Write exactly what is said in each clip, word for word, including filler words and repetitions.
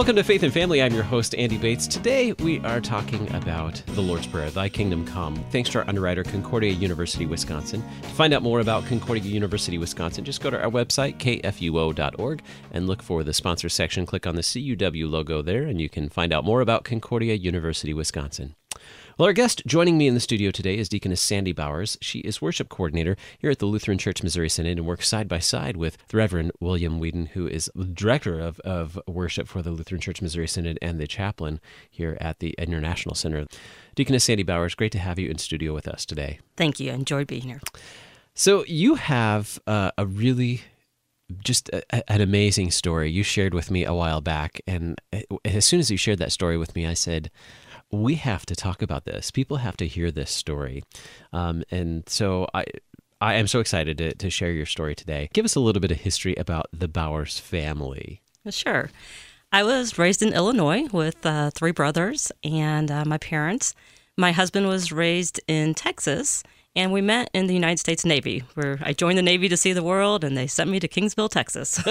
Welcome to Faith and Family. I'm your host, Andy Bates. Today, we are talking about the Lord's Prayer, Thy Kingdom Come, thanks to our underwriter, Concordia University, Wisconsin. To find out more about Concordia University, Wisconsin, just go to our website, k f u o dot org, and look for the sponsor section. Click on the C U W logo there, and you can find out more about Concordia University, Wisconsin. Well, our guest joining me in the studio today is Deaconess Sandy Bowers. She is worship coordinator here at the Lutheran Church Missouri Synod and works side by side with the Reverend William Whedon, who is the director of, of worship for the Lutheran Church Missouri Synod and the chaplain here at the International Center. Deaconess Sandy Bowers, great to have you in studio with us today. Thank you. I enjoyed being here. So you have uh, a really just a, an amazing story you shared with me a while back, and as soon as you shared that story with me, I said, we have to talk about this. People have to hear this story. Um, and so I I am so excited to, to share your story today. Give us a little bit of history about the Bowers family. Sure. I was raised in Illinois with uh, three brothers and uh, my parents. My husband was raised in Texas, and we met in the United States Navy, where I joined the Navy to see the world, and they sent me to Kingsville, Texas.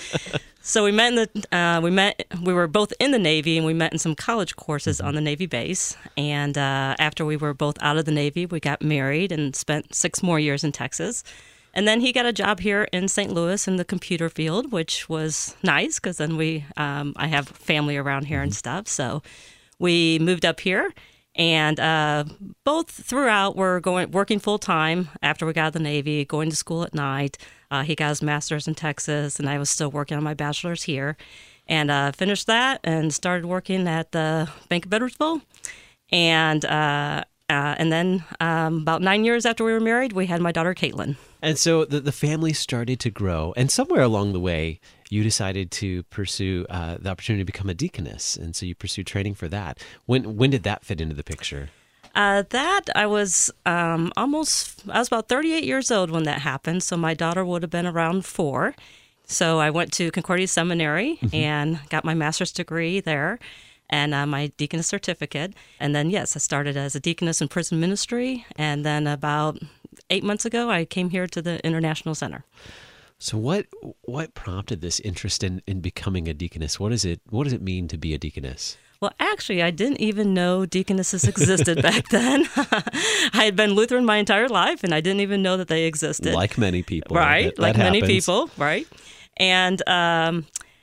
So we met in the uh, we met we were both in the Navy, and we met in some college courses mm-hmm. on the Navy base. And uh, after we were both out of the Navy, we got married and spent six more years in Texas. And then he got a job here in Saint Louis in the computer field, which was nice because then we um, I have family around here mm-hmm. and stuff. So we moved up here. And uh, both throughout were going working full time after we got out of the Navy, going to school at night. Uh, he got his master's in Texas, and I was still working on my bachelor's here. And uh, finished that and started working at the Bank of Edwardsville. And uh, uh, and then um, about nine years after we were married, we had my daughter, Caitlin. And so the, the family started to grow. And somewhere along the way, you decided to pursue uh, the opportunity to become a deaconess. And so you pursued training for that. When when did that fit into the picture? Uh, that I was um, almost, I was about thirty-eight years old when that happened. So my daughter would have been around four. So I went to Concordia Seminary mm-hmm. and got my master's degree there and uh, my deaconess certificate. And then, yes, I started as a deaconess in prison ministry. And then about eight months ago, I came here to the International Center. So what what prompted this interest in, in becoming a deaconess? What is it? What does it mean to be a deaconess? Well, actually, I didn't even know deaconesses existed back then. I had been Lutheran my entire life, and I didn't even know that they existed. Like many people. Right, that, that like happens. many people, right. And um,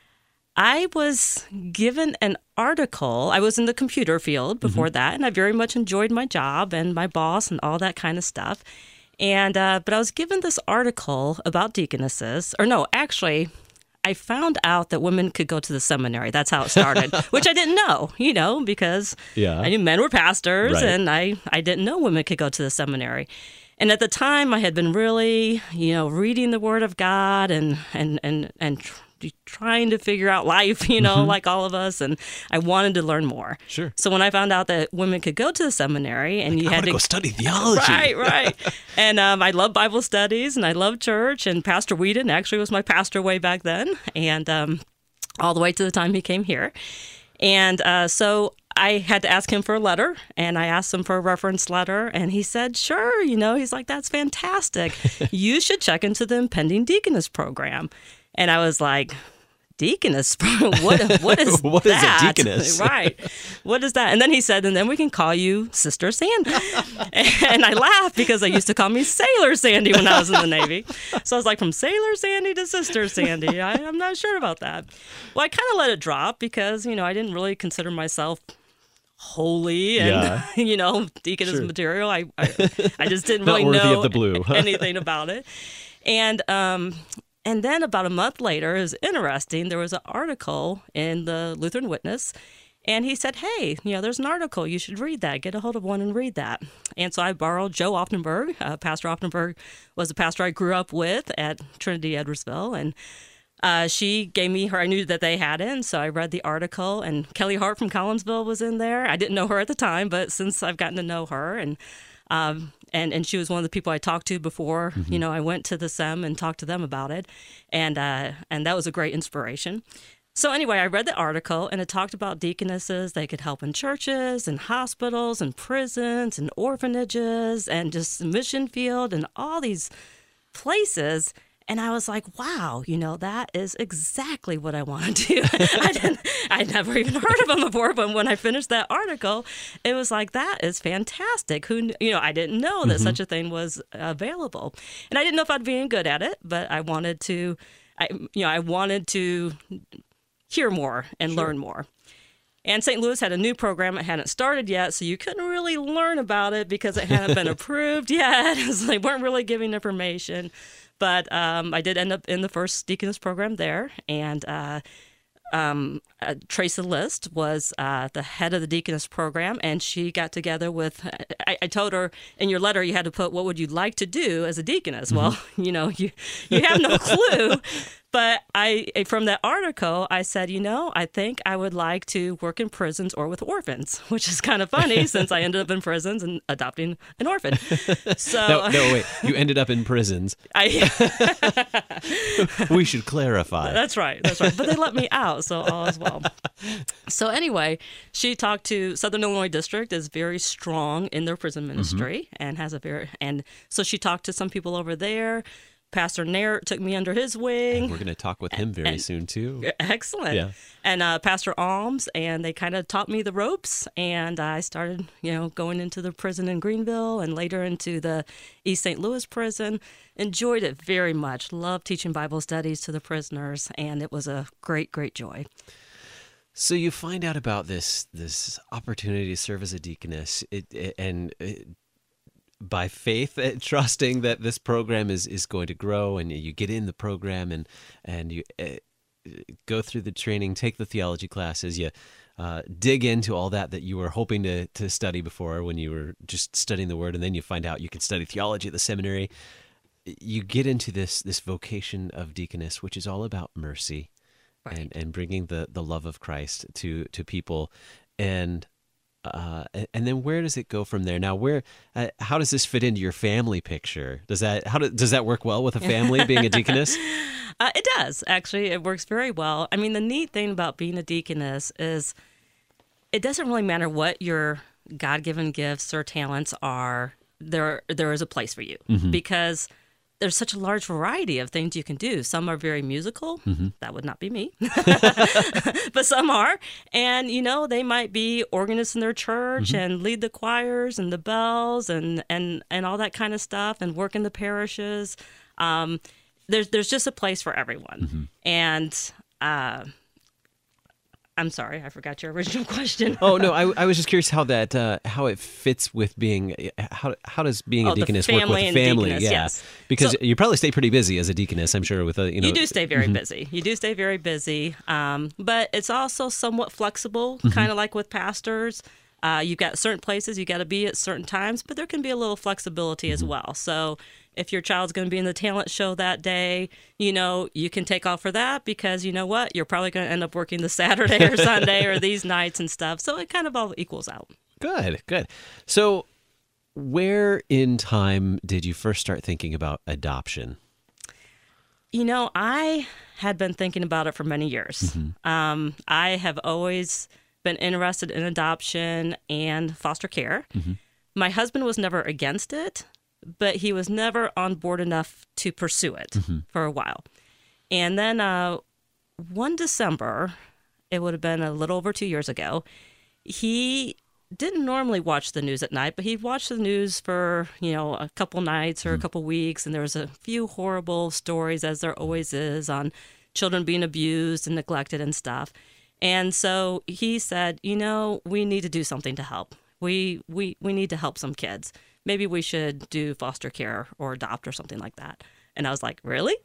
I was given an article. I was in the computer field before mm-hmm. that, and I very much enjoyed my job and my boss and all that kind of stuff. And uh, but I was given this article about deaconesses, or no, actually, I found out that women could go to the seminary. That's how it started, which I didn't know, you know, because yeah. I knew men were pastors, right. and I, I didn't know women could go to the seminary. And at the time, I had been really, you know, reading the Word of God and and and and. trying to figure out life, you know, mm-hmm. like all of us, and I wanted to learn more. Sure. So when I found out that women could go to the seminary and like, you I had to go study theology, right, right, and um, I love Bible studies and I love church, and Pastor Whedon actually was my pastor way back then, and um, all the way to the time he came here, and uh, so I had to ask him for a letter, and I asked him for a reference letter, and he said, sure, you know, he's like, that's fantastic. You should check into the impending deaconess program. And I was like, deaconess? What, what is what that? What is a deaconess? Right. What is that? And then he said, and then we can call you Sister Sandy. And I laughed because they used to call me Sailor Sandy when I was in the Navy. So I was like, from Sailor Sandy to Sister Sandy. I, I'm not sure about that. Well, I kind of let it drop because, you know, I didn't really consider myself holy and, yeah. you know, deaconess sure. material. I, I I just didn't Not really worthy know of the blue. anything about it. And, um, And then about a month later, it was interesting, there was an article in the Lutheran Witness, and he said, hey, you know, there's an article, you should read that, get a hold of one and read that. And so I borrowed Joe Offenberg. Uh, Pastor Offenberg was the pastor I grew up with at Trinity Edwardsville, and uh, she gave me her, I knew that they had it, and so I read the article, and Kelly Hart from Collinsville was in there. I didn't know her at the time, but since I've gotten to know her, and um, And and she was one of the people I talked to before, mm-hmm. you know, I went to the S E M and talked to them about it. And uh, and that was a great inspiration. So anyway, I read the article, and it talked about deaconesses. They could help in churches and hospitals and prisons and orphanages and just the mission field and all these places. And I was like, wow, you know, that is exactly what I want to do. I didn't, I'd never even heard of them before, but when I finished that article, it was like, that is fantastic. Who, kn- you know, I didn't know that mm-hmm. such a thing was available. And I didn't know if I'd be any good at it, but I wanted to, I, you know, I wanted to hear more and sure. learn more. And Saint Louis had a new program. It hadn't started yet, so you couldn't really learn about it because it hadn't been approved yet. So they weren't really giving information. But um, I did end up in the first deaconess program there, and uh, um, uh, Tracy List was uh, the head of the deaconess program, and she got together with, I, I told her, in your letter you had to put, what would you like to do as a deaconess? Mm-hmm. Well, you know, you, you have no clue. But I, from that article, I said, you know, I think I would like to work in prisons or with orphans, which is kind of funny since I ended up in prisons and adopting an orphan. So no, no, wait, you ended up in prisons. I, we should clarify. That's right, that's right. But they let me out, so all is well. So anyway, she talked to Southern Illinois District is very strong in their prison ministry mm-hmm. and has a very, and so she talked to some people over there. Pastor Nair took me under his wing. And we're going to talk with him very and, soon, too. Excellent. Yeah. And uh, Pastor Alms, and they kind of taught me the ropes, and I started, you know, going into the prison in Greenville and later into the East Saint Louis prison. Enjoyed it very much. Loved teaching Bible studies to the prisoners, and it was a great, great joy. So you find out about this this opportunity to serve as a deaconess, it, it, and it, by faith, uh, trusting that this program is, is going to grow, and you get in the program and and you uh, go through the training, take the theology classes, you uh, dig into all that that you were hoping to to study before when you were just studying the Word, and then you find out you can study theology at the seminary. You get into this this vocation of deaconess, which is all about mercy right. and, and bringing the, the love of Christ to to people, and Uh, and then where does it go from there? Now, where, uh, how does this fit into your family picture? Does that, how do, does that work well with a family, being a deaconess? Uh, it does, actually. It works very well. I mean, the neat thing about being a deaconess is it doesn't really matter what your God-given gifts or talents are. There, there is a place for you mm-hmm. because there's such a large variety of things you can do. Some are very musical. Mm-hmm. That would not be me. But some are. And, you know, they might be organists in their church mm-hmm. and lead the choirs and the bells and, and, and all that kind of stuff and work in the parishes. Um, there's there's just a place for everyone. Mm-hmm. And uh, I'm sorry, I forgot your original question. Oh no, I, I was just curious how that uh, how it fits with being how how does being oh, a deaconess work with family? Yeah, yes. Because so, you probably stay pretty busy as a deaconess, I'm sure. With a you know you do stay very mm-hmm. busy. You do stay very busy, um, but it's also somewhat flexible, mm-hmm. kind of like with pastors. Uh, you've got certain places you got to be at certain times, but there can be a little flexibility mm-hmm. as well. So if your child's going to be in the talent show that day, you know, you can take off for that because you know what? You're probably going to end up working the Saturday or Sunday or these nights and stuff. So it kind of all equals out. Good, good. So where in time did you first start thinking about adoption? You know, I had been thinking about it for many years. Mm-hmm. Um, I have always been interested in adoption and foster care. Mm-hmm. My husband was never against it, but he was never on board enough to pursue it mm-hmm. for a while. And then uh, one December, it would have been a little over two years ago, he didn't normally watch the news at night, but he'd watch the news for, you know, a couple nights or mm-hmm. a couple weeks, and there was a few horrible stories, as there always is, on children being abused and neglected and stuff. And so he said, you know, we need to do something to help. We we we need to help some kids. Maybe we should do foster care or adopt or something like that. And I was like, really?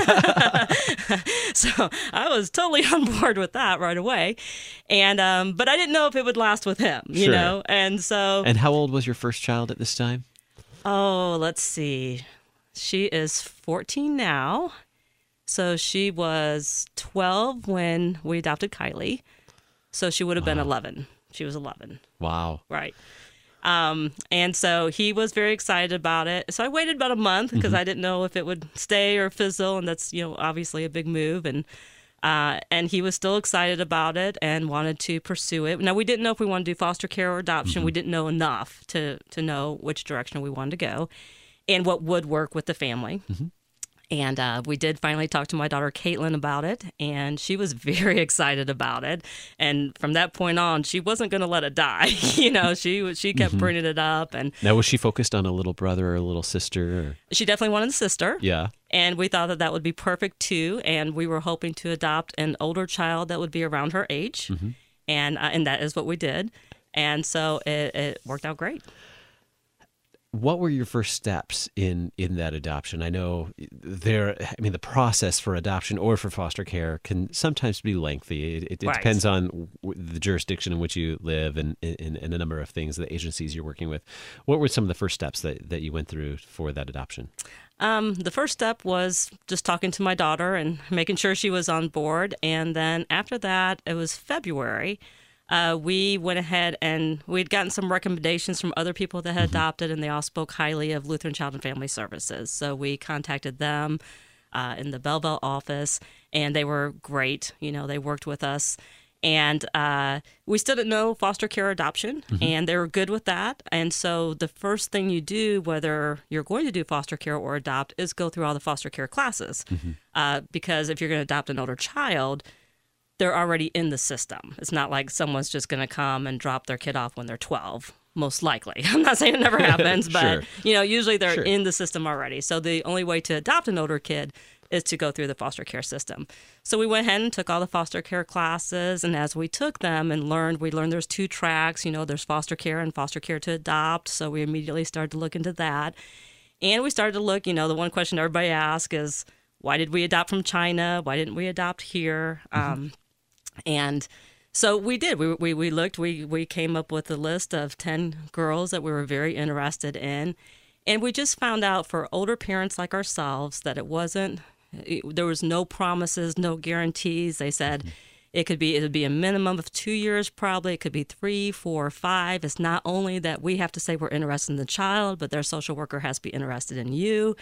So I was totally on board with that right away. And um, but I didn't know if it would last with him, you sure. know? And so. And how old was your first child at this time? Oh, let's see. She is fourteen now. So she was twelve when we adopted Kylie. So she would have wow. been eleven. She was eleven. Wow. Right. Um, and so he was very excited about it. So I waited about a month because mm-hmm. I didn't know if it would stay or fizzle. And that's, you know, obviously a big move. And uh, and he was still excited about it and wanted to pursue it. Now, we didn't know if we wanted to do foster care or adoption. Mm-hmm. We didn't know enough to, to know which direction we wanted to go and what would work with the family. Mm-hmm. And uh, we did finally talk to my daughter, Caitlin, about it, and she was very excited about it. And from that point on, she wasn't going to let it die. you know, she she kept mm-hmm. bringing it up. And now, was she focused on a little brother or a little sister? Or? She definitely wanted a sister. Yeah. And we thought that that would be perfect, too. And we were hoping to adopt an older child that would be around her age. Mm-hmm. And, uh, and that is what we did. And so it, it worked out great. What were your first steps in, in that adoption? I know there, I mean, the process for adoption or for foster care can sometimes be lengthy. It, it, it right. depends on the jurisdiction in which you live and, and, and a number of things, the agencies you're working with. What were some of the first steps that, that you went through for that adoption? Um, the first step was just talking to my daughter and making sure she was on board. And then after that, it was February. Uh, we went ahead and we'd gotten some recommendations from other people that had mm-hmm. adopted, and they all spoke highly of Lutheran Child and Family Services. So we contacted them uh, in the Belleville office, and they were great. You know, they worked with us. And uh, we still didn't know foster care adoption, mm-hmm. and they were good with that. And so the first thing you do, whether you're going to do foster care or adopt, is go through all the foster care classes. Mm-hmm. Uh, because if you're going to adopt an older child, they're already in the system. It's not like someone's just going to come and drop their kid off when they're twelve, most likely. I'm not saying it never happens, but sure. you know, usually they're sure. in the system already. So the only way to adopt an older kid is to go through the foster care system. So we went ahead and took all the foster care classes, and as we took them and learned, we learned there's two tracks. You know, there's foster care and foster care to adopt. So we immediately started to look into that. And we started to look, you know, the one question everybody asks is, why did we adopt from China? Why didn't we adopt here? Mm-hmm. Um, And so we did. We we we looked. We we came up with a list of ten girls that we were very interested in, and we just found out for older parents like ourselves that it wasn't. It, there was no promises, no guarantees. They said mm-hmm. it could be it would be a minimum of two years, probably. It could be three, four, five. It's not only that we have to say we're interested in the child, but their social worker has to be interested in you,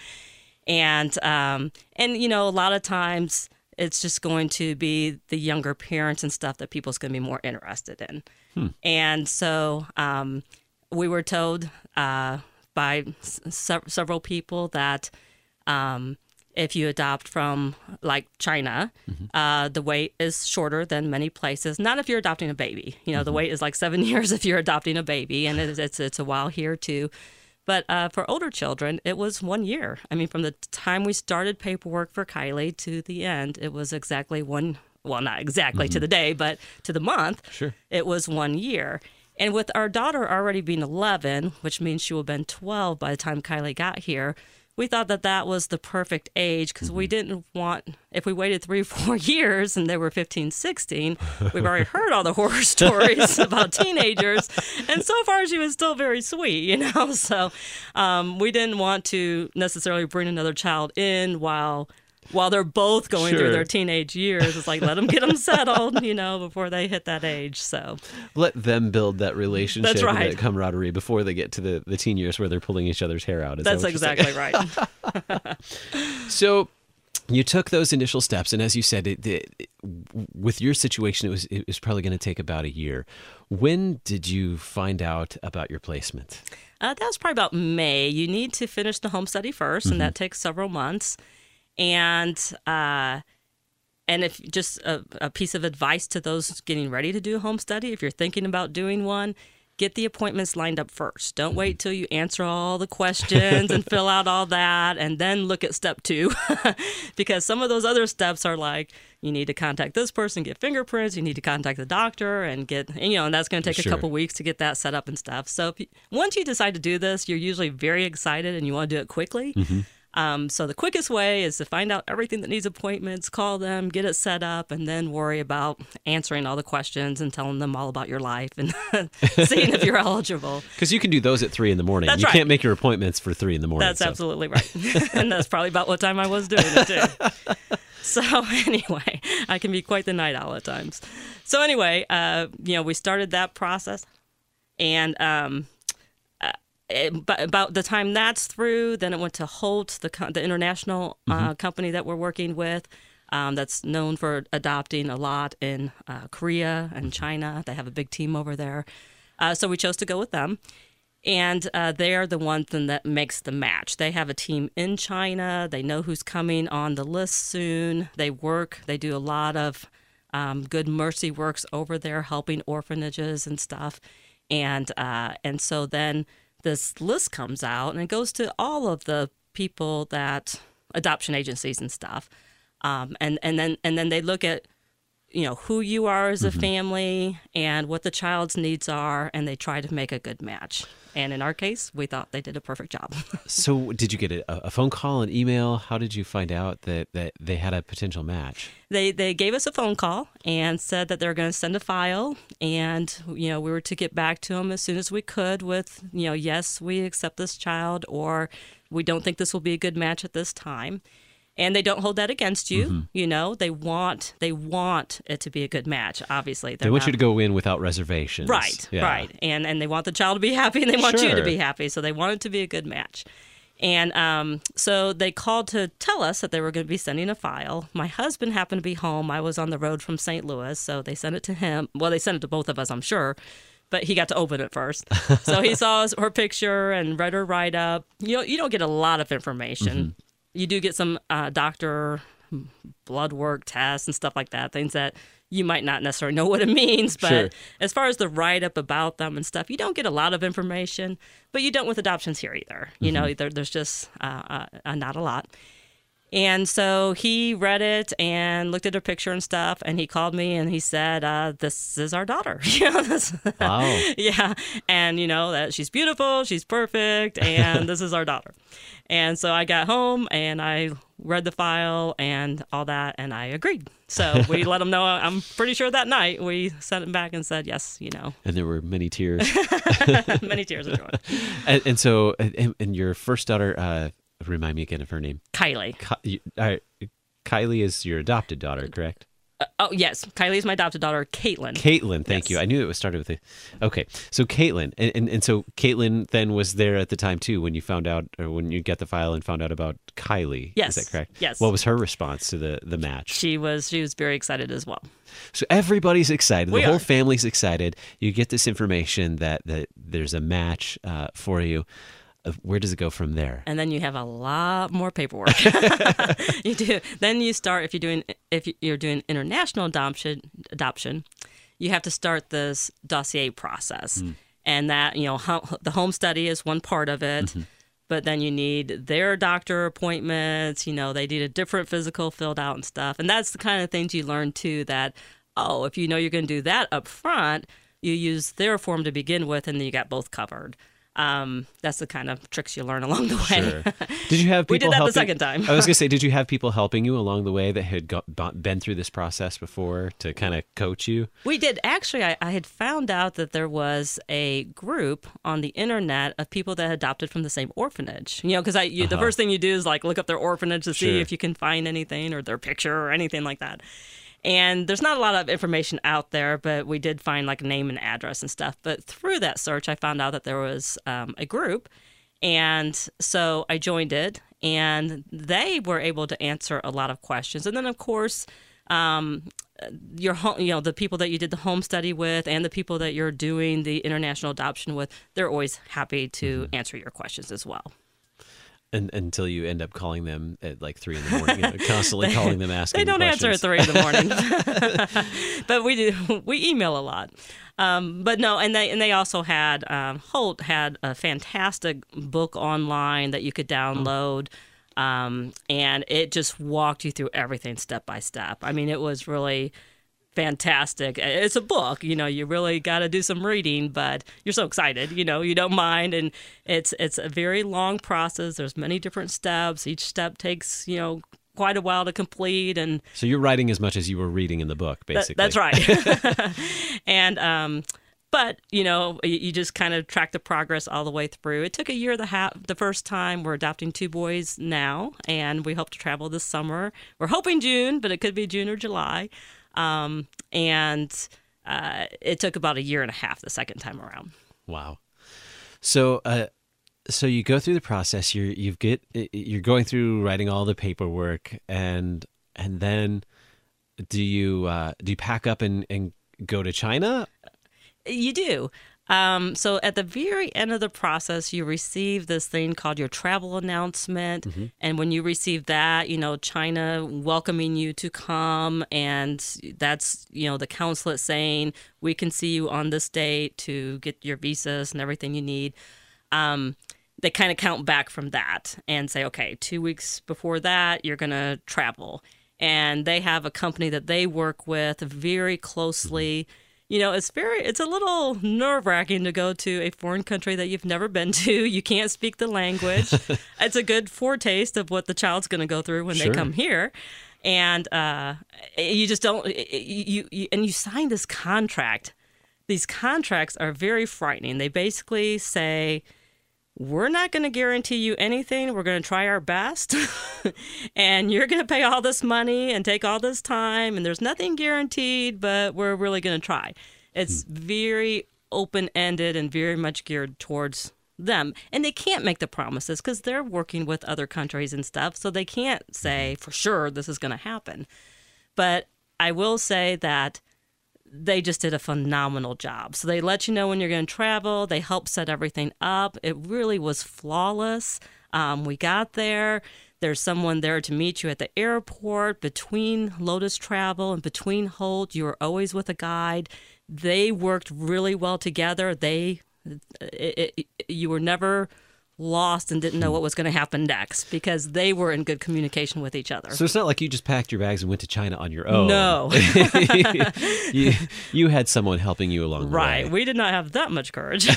and um and you know a lot of times. It's just going to be the younger parents and stuff that people's going to be more interested in. Hmm. And so um, we were told uh, by se- several people that um, if you adopt from like China, mm-hmm. uh, the wait is shorter than many places. Not if you're adopting a baby. You know, mm-hmm. the wait is like seven years if you're adopting a baby, and it's it's, it's a while here too. But uh, for older children, it was one year. I mean, from the time we started paperwork for Kylie to the end, it was exactly one, well, not exactly mm-hmm. to the day, but to the month, sure. It was one year. And with our daughter already being eleven, which means she would have been twelve by the time Kylie got here, we thought that that was the perfect age because mm-hmm. we didn't want, if we waited three or four years and they were fifteen, sixteen, we've already heard all the horror stories about teenagers. And so far, she was still very sweet, you know? So um, we didn't want to necessarily bring another child in while while they're both going sure. through their teenage years. It's like, let them get them settled, you know, before they hit that age. So let them build that relationship That's right. and that camaraderie before they get to the, the teen years where they're pulling each other's hair out. Is That's that exactly right. So you took those initial steps, and as you said, it, it, it, with your situation, it was it was probably going to take about a year. When did you find out about your placement? Uh, that was probably about May. You need to finish the home study first, mm-hmm. and that takes several months. And uh, and if just a, a piece of advice to those getting ready to do a home study, if you're thinking about doing one, get the appointments lined up first. Don't wait till you answer all the questions and fill out all that and then look at step two. Because some of those other steps are like, you need to contact this person, get fingerprints, you need to contact the doctor and get, and, you know, and that's going to take Sure. a couple weeks to get that set up and stuff. So if you, once you decide to do this, you're usually very excited and you want to do it quickly. Mm-hmm. Um, so the quickest way is to find out everything that needs appointments, call them, get it set up, and then worry about answering all the questions and telling them all about your life and seeing if you're eligible. Because you can do those at three in the morning. That's you right. can't make your appointments for three in the morning. That's so. absolutely right. And that's probably about what time I was doing it too. So anyway, I can be quite the night owl at times. So anyway, uh, you know, we started that process, and um, It, but about the time that's through, then it went to Holt, the the international uh, mm-hmm. company that we're working with, um, that's known for adopting a lot in uh, Korea and China. They have a big team over there. Uh, so we chose to go with them. And uh, they are the one thing that makes the match. They have a team in China. They know who's coming on the list soon. They work. They do a lot of um, good mercy works over there, helping orphanages and stuff. And uh, and so then this list comes out, and it goes to all of the people that adoption agencies and stuff. Um, and and then and then they look at, you know, who you are as a mm-hmm. family and what the child's needs are, and they try to make a good match. And in our case, we thought they did a perfect job. So did you get a, a phone call, an email? How did you find out that, that they had a potential match? They they gave us a phone call and said that they were going to send a file, and, you know, we were to get back to them as soon as we could with, you know, yes, we accept this child, or we don't think this will be a good match at this time. And they don't hold that against you. Mm-hmm. You know, they want they want it to be a good match. Obviously, They're they want not, you to go in without reservations, right? Yeah. Right, and and they want the child to be happy, and they want sure. you to be happy. So they want it to be a good match. And um, so they called to tell us that they were going to be sending a file. My husband happened to be home. I was on the road from Saint Louis, so they sent it to him. Well, they sent it to both of us, I'm sure. But he got to open it first. So he saw her picture and read her write-up. You know, you don't get a lot of information. Mm-hmm. You do get some uh, doctor blood work tests and stuff like that, things that you might not necessarily know what it means. But sure. as far as the write-up about them and stuff, you don't get a lot of information. But you don't with adoptions here either. You mm-hmm. know, there, there's just uh, uh, not a lot. And so he read it and looked at her picture and stuff, and he called me and he said, uh, this is our daughter. Wow. Yeah. And, you know, that she's beautiful, she's perfect, and this is our daughter. And so I got home and I read the file and all that, and I agreed. So we let him know. I'm pretty sure that night we sent him back and said, yes, you know. And there were many tears. Many tears of joy. And, and so, and, and your first daughter, uh, remind me again of her name. Kylie. Ky- uh, Kylie is your adopted daughter, correct? Uh, oh, yes. Kylie is my adopted daughter, Caitlin. Caitlin, thank yes. you. I knew it was started with a... Okay, so Caitlin. And, and, and so Caitlin then was there at the time, too, when you found out, or when you got the file and found out about Kylie. Yes. Is that correct? Yes. What was her response to the, the match? She was she was very excited as well. So everybody's excited. We the whole are. family's excited. You get this information that, that there's a match uh, for you. Where does it go from there? And then you have a lot more paperwork. You do. Then you start if you're doing if you're doing international adoption. Adoption, you have to start this dossier process, mm. and that you know ho- the home study is one part of it. Mm-hmm. But then you need their doctor appointments. You know, they need a different physical filled out and stuff. And that's the kind of things you learn too. That oh, if you know you're going to do that up front, you use their form to begin with, and then you got both covered. Um, that's the kind of tricks you learn along the way. Sure. Did you have people We did that helping? the second time. I was going to say, did you have people helping you along the way that had got, been through this process before to kind of coach you? We did. Actually, I, I had found out that there was a group on the internet of people that adopted from the same orphanage. You know, because uh-huh. the first thing you do is like look up their orphanage to see sure. if you can find anything or their picture or anything like that. And there's not a lot of information out there, but we did find like a name and address and stuff. But through that search, I found out that there was um, a group. And so I joined it, and they were able to answer a lot of questions. And then, of course, um, your home, you know, the people that you did the home study with and the people that you're doing the international adoption with, they're always happy to mm-hmm. answer your questions as well. And, until you end up calling them at like three in the morning, you know, constantly calling them, asking They don't questions. answer at three in the morning, but we do. We email a lot. Um, but no, and they and they also had um, Holt had a fantastic book online that you could download, oh. um, and it just walked you through everything step by step. I mean, it was really fantastic. It's a book, you know, you really got to do some reading, but you're so excited, you know, you don't mind. And it's it's a very long process. There's many different steps. Each step takes, you know, quite a while to complete. And so you're writing as much as you were reading in the book, basically. That, that's right. and, um, but, you know, you, you just kind of track the progress all the way through. It took a year and a half the first time. We're adopting two boys now, and we hope to travel this summer. We're hoping June, but it could be June or July. Um, and uh, it took about a year and a half the second time around. Wow. So, uh, so you go through the process. You're you get you're going through writing all the paperwork, and and then do you uh, do you pack up and, and go to China? You do. Um, so at the very end of the process, you receive this thing called your travel announcement. Mm-hmm. And when you receive that, you know, China welcoming you to come, and that's, you know, the consulate saying, we can see you on this date to get your visas and everything you need. Um, they kind of count back from that and say, okay, two weeks before that, you're going to travel. And they have a company that they work with very closely. Mm-hmm. You know, it's very, it's a little nerve-wracking to go to a foreign country that you've never been to. You can't speak the language. It's a good foretaste of what the child's going to go through when sure. they come here. And uh, you just don't, you, you and you sign this contract. These contracts are very frightening. They basically say, we're not going to guarantee you anything. We're going to try our best. And you're going to pay all this money and take all this time. And there's nothing guaranteed, but we're really going to try. It's hmm. very open-ended and very much geared towards them. And they can't make the promises because they're working with other countries and stuff. So they can't say for sure this is going to happen. But I will say that they just did a phenomenal job. So they let you know when you're going to travel. They help set everything up. It really was flawless. Um, we got there. There's someone there to meet you at the airport. Between Lotus Travel and between Holt, you were always with a guide. They worked really well together. They, it, it, you were never lost and didn't know what was going to happen next because they were in good communication with each other. So it's not like you just packed your bags and went to China on your own. No. you, you had someone helping you along the right. way. Right. We did not have that much courage.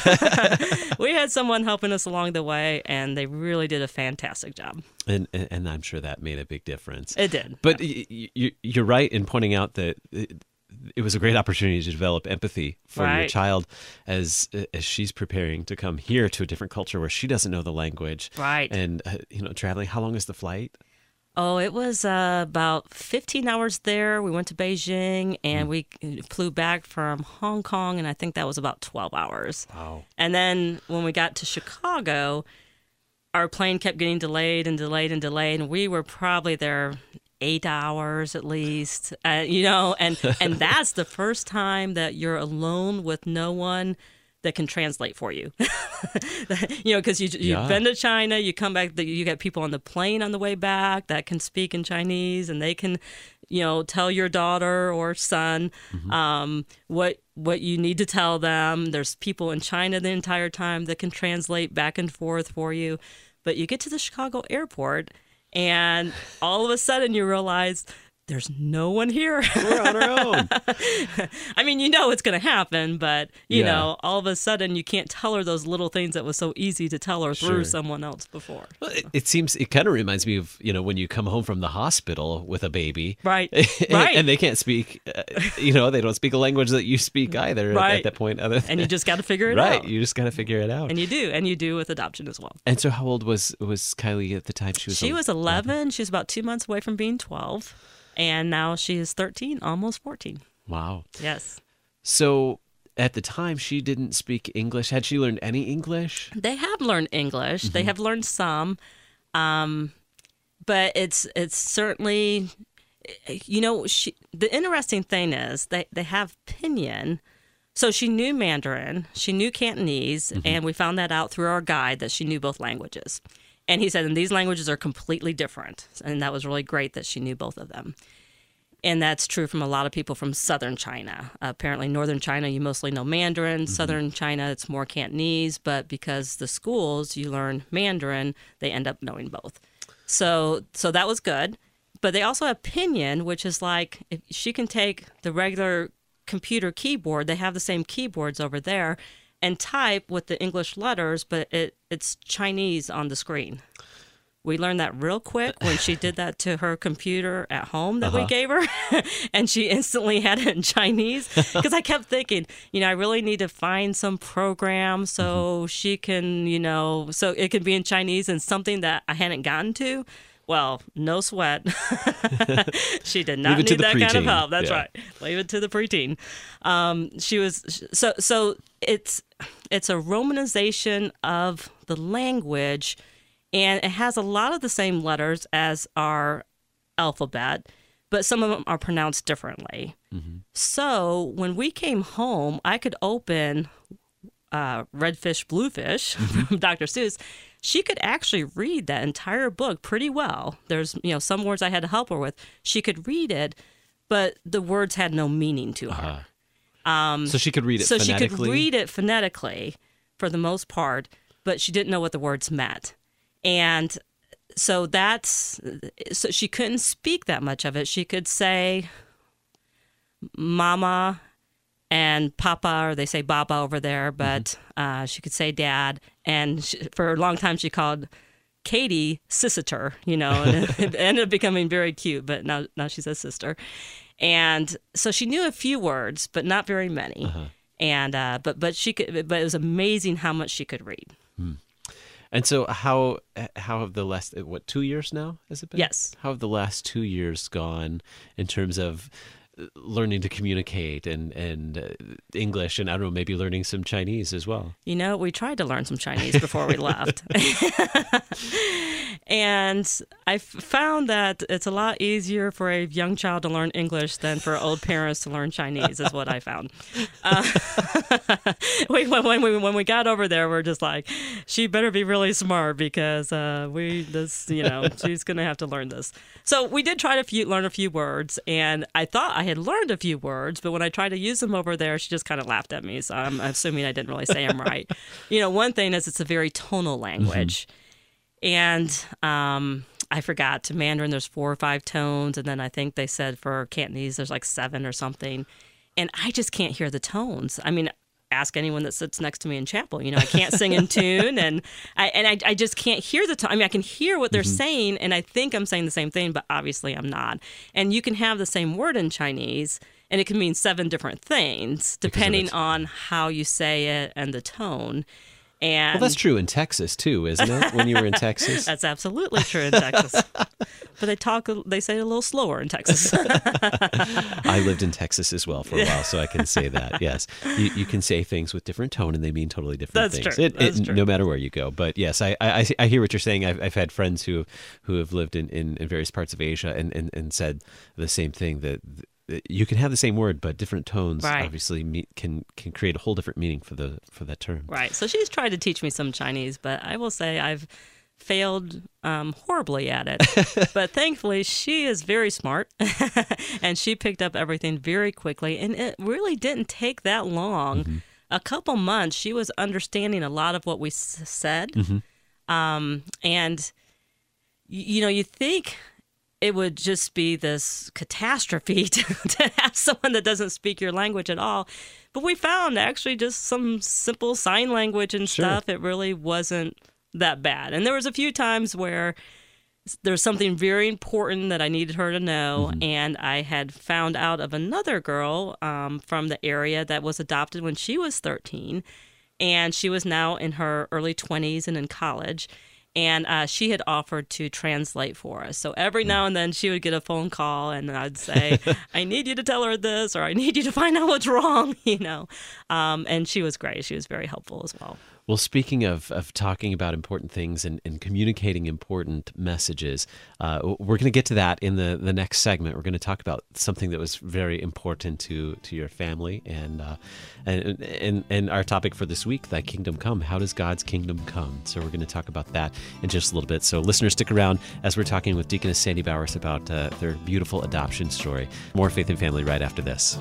We had someone helping us along the way, and they really did a fantastic job. And and, and I'm sure that made a big difference. It did. But yeah. you, you're right in pointing out that it, it was a great opportunity to develop empathy for right. your child as as she's preparing to come here to a different culture where she doesn't know the language. Right. And, uh, you know, traveling. How long is the flight? Oh, it was uh, about fifteen hours there. We went to Beijing, and mm. we flew back from Hong Kong, and I think that was about twelve hours. Wow. And then when we got to Chicago, our plane kept getting delayed and delayed and delayed, and we were probably there eight hours at least, uh, you know, and, and that's the first time that you're alone with no one that can translate for you. You know, because you, you've yeah. been to China, you come back, you get people on the plane on the way back that can speak in Chinese, and they can, you know, tell your daughter or son mm-hmm. um, what what you need to tell them. There's people in China the entire time that can translate back and forth for you. But you get to the Chicago airport, and all of a sudden you realize there's no one here. We're on our own. I mean, you know it's going to happen, but, you yeah. know, all of a sudden you can't tell her those little things that was so easy to tell her sure. through someone else before. Well, it, it seems, it kind of reminds me of, you know, when you come home from the hospital with a baby. Right, and, right. And they can't speak, uh, you know, they don't speak a language that you speak either right. at, at that point. Other than, and you just got to figure it right, out. Right, you just got to figure it out. And you do, and you do with adoption as well. And so how old was, was Kylie at the time? She was She was eleven. She was about two months away from being twelve. And now she is thirteen, almost fourteen. Wow. Yes. So at the time, she didn't speak English. Had she learned any English? They have learned English. Mm-hmm. They have learned some. Um, but it's it's certainly, you know, she, the interesting thing is they, they have Pinyin. So she knew Mandarin, she knew Cantonese, mm-hmm. and we found that out through our guide that she knew both languages. And he said, and these languages are completely different. And that was really great that she knew both of them. And that's true from a lot of people from southern China. Uh, apparently, northern China, you mostly know Mandarin. Mm-hmm. Southern China, it's more Cantonese. But because the schools, you learn Mandarin, they end up knowing both. So so that was good. But they also have Pinyin, which is like, if she can take the regular computer keyboard, they have the same keyboards over there, and type with the English letters, but it, it's Chinese on the screen. We learned that real quick when she did that to her computer at home that uh-huh. we gave her, and she instantly had it in Chinese. Because I kept thinking, you know, I really need to find some program so mm-hmm. she can, you know, so it can be in Chinese and something that I hadn't gotten to. Well, no sweat. She did not need that kind of help. That's yeah. right. Leave it to the preteen. Um, she was so so. It's it's a romanization of the language, and it has a lot of the same letters as our alphabet, but some of them are pronounced differently. Mm-hmm. So when we came home, I could open uh, Redfish, Bluefish from Doctor Seuss, she could actually read that entire book pretty well. There's, you know, some words I had to help her with. She could read it, but the words had no meaning to her. Uh-huh. Um, so she could read it so phonetically? So she could read it phonetically for the most part, but she didn't know what the words meant. And so that's, so she couldn't speak that much of it. She could say mama and papa, or they say baba over there, but mm-hmm. uh, she could say dad. And she, for a long time she called Katie sister, you know, and it, it ended up becoming very cute, but now, now she says sister. And so she knew a few words, but not very many. Uh-huh. And uh, but but she could, but it was amazing how much she could read. Hmm. And so how how have the last, what, two years now has it been? Yes. How have the last two years gone in terms of learning to communicate and, and uh, English and, I don't know, maybe learning some Chinese as well? You know, we tried to learn some Chinese before we left. And I found that it's a lot easier for a young child to learn English than for old parents to learn Chinese, is what I found. Uh, we, when, we, when we got over there, we're just like, she better be really smart because uh, we, this, you know, she's going to have to learn this. So we did try to few, learn a few words, and I thought I had learned a few words, but when I tried to use them over there, she just kind of laughed at me, so I'm assuming I didn't really say them right. You know, one thing is it's a very tonal language. Mm-hmm. And um, I forgot, to Mandarin there's four or five tones, and then I think they said for Cantonese there's like seven or something. And I just can't hear the tones. I mean, ask anyone that sits next to me in chapel. You know, I can't sing in tune, and I and I, I just can't hear the tone. I mean, I can hear what they're mm-hmm. saying, and I think I'm saying the same thing, but obviously I'm not. And you can have the same word in Chinese, and it can mean seven different things depending on how you say it and the tone. And well, that's true in Texas too, isn't it? When you were in Texas, that's absolutely true in Texas. But they talk, they say it a little slower in Texas. I lived in Texas as well for a while, so I can say that. Yes, you, you can say things with different tone, and they mean totally different that's things. True. It, that's it, true. No matter where you go. But yes, I I, I hear what you're saying. I've, I've had friends who who have lived in, in, in various parts of Asia and, and, and said the same thing, that you can have the same word, but different tones right. obviously me- can can create a whole different meaning for the for that term. Right. So she's tried to teach me some Chinese, but I will say I've failed um, horribly at it. But thankfully, she is very smart, and she picked up everything very quickly, and it really didn't take that long. Mm-hmm. A couple months, she was understanding a lot of what we s- said, mm-hmm. um, and you know, you think it would just be this catastrophe to, to have someone that doesn't speak your language at all. But we found actually just some simple sign language and sure. stuff. It really wasn't that bad. And there was a few times where there was something very important that I needed her to know. Mm-hmm. And I had found out of another girl um, from the area that was adopted when she was thirteen. And she was now in her early twenties and in college. And uh, she had offered to translate for us. So every now and then she would get a phone call, and I'd say, I need you to tell her this, or I need you to find out what's wrong, you know. Um, and she was great. She was very helpful as well. Well, speaking of, of talking about important things and, and communicating important messages, uh, we're going to get to that in the, the next segment. We're going to talk about something that was very important to, to your family, and, uh, and and and our topic for this week, Thy Kingdom Come. How does God's kingdom come? So we're going to talk about that in just a little bit. So listeners, stick around as we're talking with Deaconess Sandy Bowers about uh, their beautiful adoption story. More Faith and Family right after this.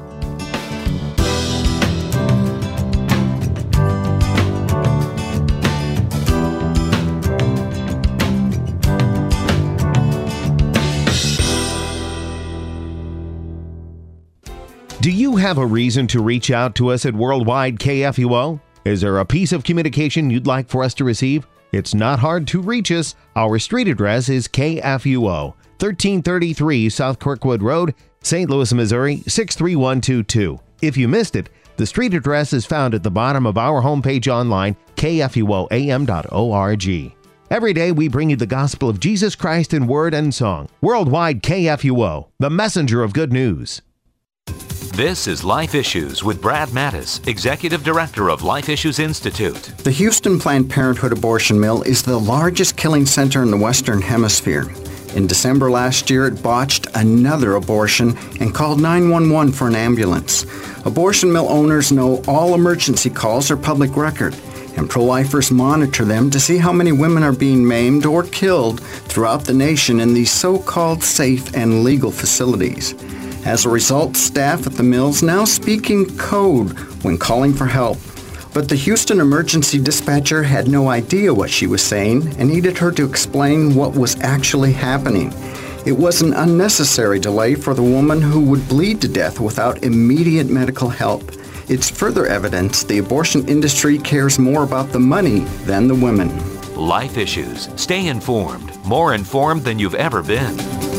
Do you have a reason to reach out to us at Worldwide K F U O? Is there a piece of communication you'd like for us to receive? It's not hard to reach us. Our street address is K F U O, thirteen thirty-three South Kirkwood Road, Saint Louis, Missouri, six three one two two. If you missed it, the street address is found at the bottom of our homepage online, K F U O A M dot org. Every day we bring you the gospel of Jesus Christ in word and song. Worldwide K F U O, the messenger of good news. This is Life Issues with Brad Mattis, Executive Director of Life Issues Institute. The Houston Planned Parenthood abortion mill is the largest killing center in the Western Hemisphere. In December last year, it botched another abortion and called nine one one for an ambulance. Abortion mill owners know all emergency calls are public record, and pro-lifers monitor them to see how many women are being maimed or killed throughout the nation in these so-called safe and legal facilities. As a result, staff at the mills now speak in code when calling for help. But the Houston emergency dispatcher had no idea what she was saying and needed her to explain what was actually happening. It was an unnecessary delay for the woman who would bleed to death without immediate medical help. It's further evidence the abortion industry cares more about the money than the women. Life Issues. Stay informed. More informed than you've ever been.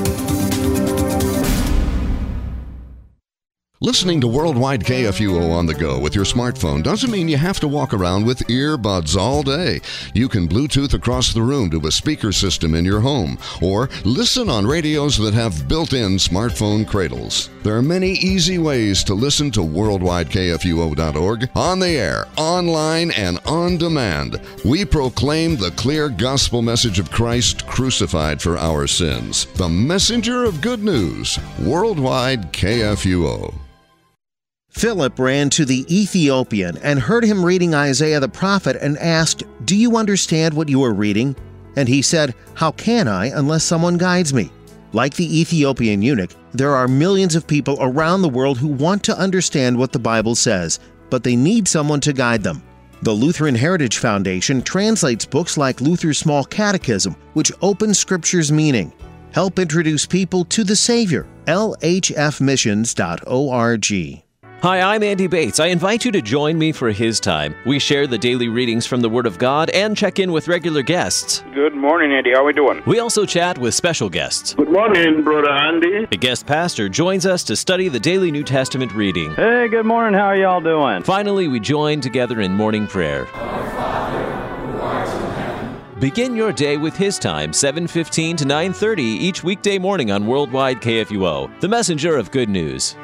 Listening to Worldwide K F U O on the go with your smartphone doesn't mean you have to walk around with earbuds all day. You can Bluetooth across the room to a speaker system in your home, or listen on radios that have built-in smartphone cradles. There are many easy ways to listen to worldwide K F U O dot org, on the air, online, and on demand. We proclaim the clear gospel message of Christ crucified for our sins. The messenger of good news, Worldwide K F U O. Philip ran to the Ethiopian and heard him reading Isaiah the prophet and asked, "Do you understand what you are reading?" And he said, "How can I unless someone guides me?" Like the Ethiopian eunuch, there are millions of people around the world who want to understand what the Bible says, but they need someone to guide them. The Lutheran Heritage Foundation translates books like Luther's Small Catechism, which open Scripture's meaning. Help introduce people to the Savior. L H F missions dot org. Hi, I'm Andy Bates. I invite you to join me for His Time. We share the daily readings from the Word of God and check in with regular guests. Good morning, Andy. How are we doing? We also chat with special guests. Good morning, Brother Andy. The guest pastor joins us to study the daily New Testament reading. Hey, good morning. How are y'all doing? Finally, we join together in morning prayer. Our Father, who art in heaven. Begin your day with His Time, seven fifteen to nine thirty each weekday morning on Worldwide K F U O, the messenger of good news.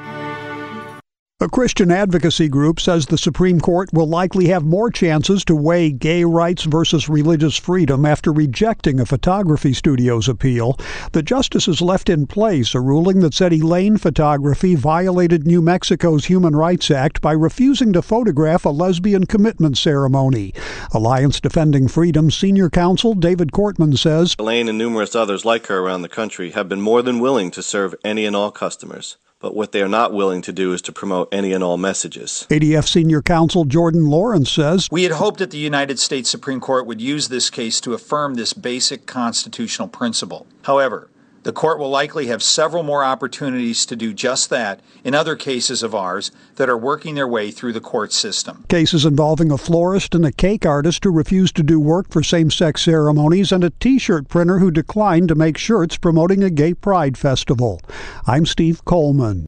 A Christian advocacy group says the Supreme Court will likely have more chances to weigh gay rights versus religious freedom after rejecting a photography studio's appeal. The justices left in place a ruling that said Elaine Photography violated New Mexico's Human Rights Act by refusing to photograph a lesbian commitment ceremony. Alliance Defending Freedom senior counsel David Cortman says, Elaine and numerous others like her around the country have been more than willing to serve any and all customers. But what they are not willing to do is to promote any and all messages. A D F senior counsel Jordan Lawrence says, We had hoped that the United States Supreme Court would use this case to affirm this basic constitutional principle. However, the court will likely have several more opportunities to do just that in other cases of ours that are working their way through the court system. Cases involving a florist and a cake artist who refused to do work for same-sex ceremonies and a T-shirt printer who declined to make shirts promoting a gay pride festival. I'm Steve Coleman.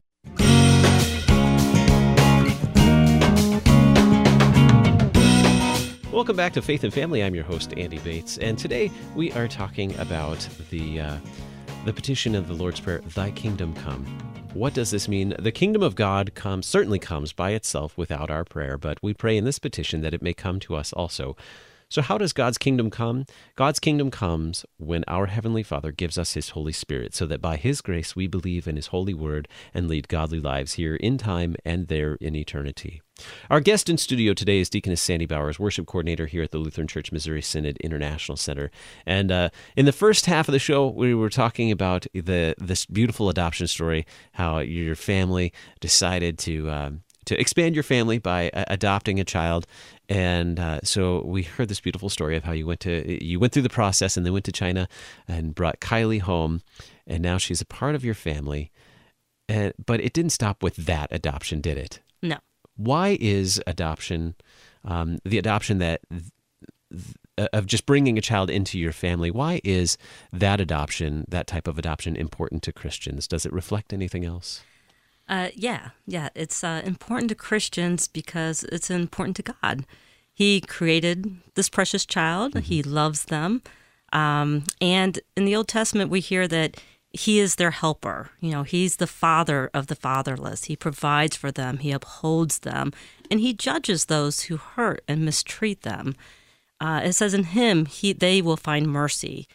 Welcome back to Faith and Family. I'm your host, Andy Bates, and today we are talking about the uh, the petition of the Lord's Prayer, Thy Kingdom Come. What does this mean? The kingdom of God comes certainly comes by itself without our prayer, but we pray in this petition that it may come to us also. So how does God's kingdom come? God's kingdom comes when our Heavenly Father gives us His Holy Spirit, so that by His grace we believe in His holy word and lead godly lives here in time and there in eternity. Our guest in studio today is Deaconess Sandy Bowers, worship coordinator here at the Lutheran Church Missouri Synod International Center. And uh, in the first half of the show, we were talking about the this beautiful adoption story, how your family decided to um, to expand your family by uh, adopting a child. And uh, so we heard this beautiful story of how you went to you went through the process and then went to China and brought Kylie home, and now she's a part of your family. And but it didn't stop with that adoption, did it? No. Why is adoption, um, the adoption that th- of just bringing a child into your family, why is that adoption, that type of adoption, important to Christians? Does it reflect anything else? Uh, yeah, yeah. It's uh, important to Christians because it's important to God. He created this precious child. Mm-hmm. He loves them. Um, and in the Old Testament, we hear that He is their helper. You know, He's the father of the fatherless. He provides for them. He upholds them. And He judges those who hurt and mistreat them. Uh, it says in Him, he, they will find mercy.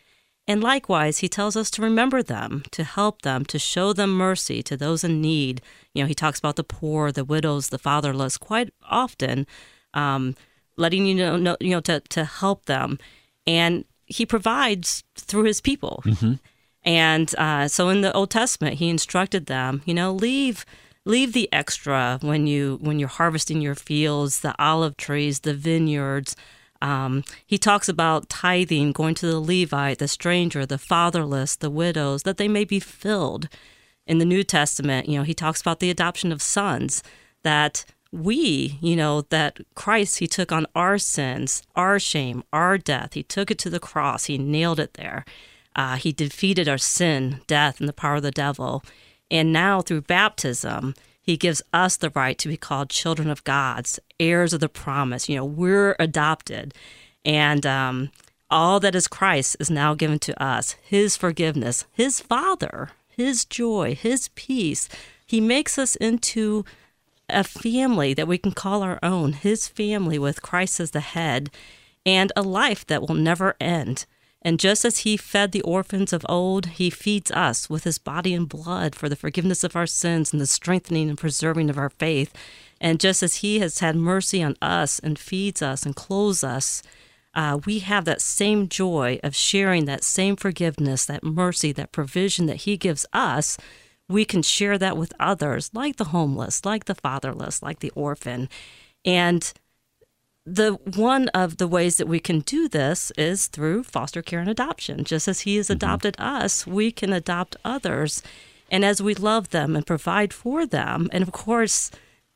And likewise, he tells us to remember them, to help them, to show them mercy to those in need. You know, he talks about the poor, the widows, the fatherless quite often, um, letting you know, know, you know, to, to help them. And he provides through his people. Mm-hmm. And uh, so in the Old Testament, he instructed them, you know, leave leave the extra when you when you're harvesting your fields, the olive trees, the vineyards. Um, he talks about tithing, going to the Levite, the stranger, the fatherless, the widows, that they may be filled. In the New Testament, you know, he talks about the adoption of sons, that we, you know, that Christ, he took on our sins, our shame, our death. He took it to the cross. He nailed it there. Uh, he defeated our sin, death, and the power of the devil. And now through baptism, he gives us the right to be called children of God, heirs of the promise. You know, we're adopted. And um, all that is Christ is now given to us. His forgiveness, his Father, his joy, his peace. He makes us into a family that we can call our own, his family with Christ as the head, and a life that will never end. And just as he fed the orphans of old, he feeds us with his body and blood for the forgiveness of our sins and the strengthening and preserving of our faith. And just as he has had mercy on us and feeds us and clothes us, uh, we have that same joy of sharing that same forgiveness, that mercy, that provision that he gives us. We can share that with others, like the homeless, like the fatherless, like the orphan. And the one of the ways that we can do this is through foster care and adoption. Just as he has adopted mm-hmm. us, we can adopt others. And as we love them and provide for them, and of course,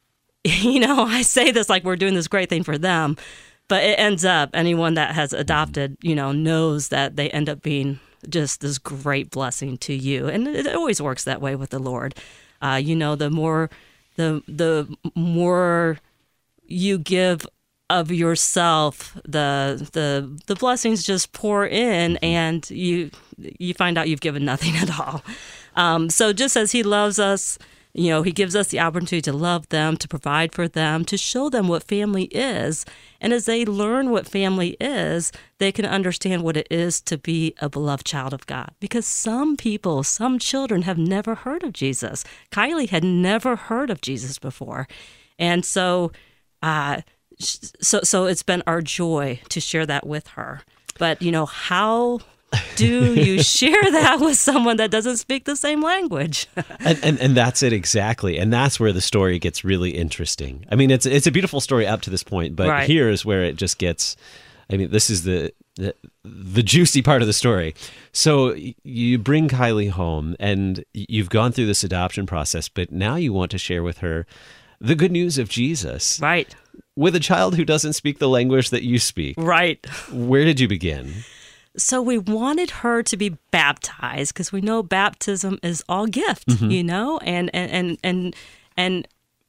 you know, I say this like we're doing this great thing for them, but it ends up, anyone that has adopted, you know, knows that they end up being just this great blessing to you. And it always works that way with the Lord. Uh, you know, the more, the the more you give of yourself, the the the blessings just pour in, and you you find out you've given nothing at all. Um, so just as he loves us, you know, he gives us the opportunity to love them, to provide for them, to show them what family is. And as they learn what family is, they can understand what it is to be a beloved child of God. Because some people, some children have never heard of Jesus. Kylie had never heard of Jesus before. And so, uh, so, so it's been our joy to share that with her. But, you know, how do you share that with someone that doesn't speak the same language? and, and and that's it exactly. And that's where the story gets really interesting. I mean, it's it's a beautiful story up to this point, but right. here is where it just gets, I mean, this is the, the the juicy part of the story. So you bring Kylie home and you've gone through this adoption process, but now you want to share with her the good news of Jesus. Right. With a child who doesn't speak the language that you speak. Right. Where did you begin? So we wanted her to be baptized because we know baptism is all gift, mm-hmm. you know, and and and and, and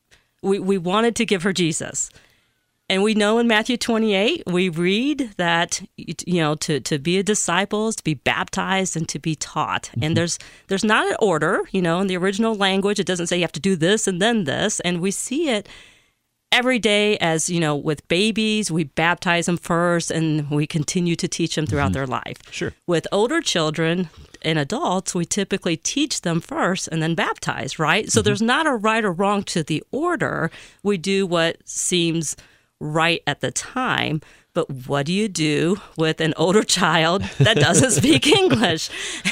we we wanted to give her Jesus. And we know in Matthew twenty-eight, we read that, you know, to, to be a disciple is to be baptized and to be taught. Mm-hmm. And there's there's not an order, you know, in the original language. It doesn't say you have to do this and then this. And we see it every day as, you know, with babies, we baptize them first and we continue to teach them throughout mm-hmm. their life. Sure. With older children and adults, we typically teach them first and then baptize, right? So mm-hmm. there's not a right or wrong to the order. We do what seems right at the time. But what do you do with an older child that doesn't speak English?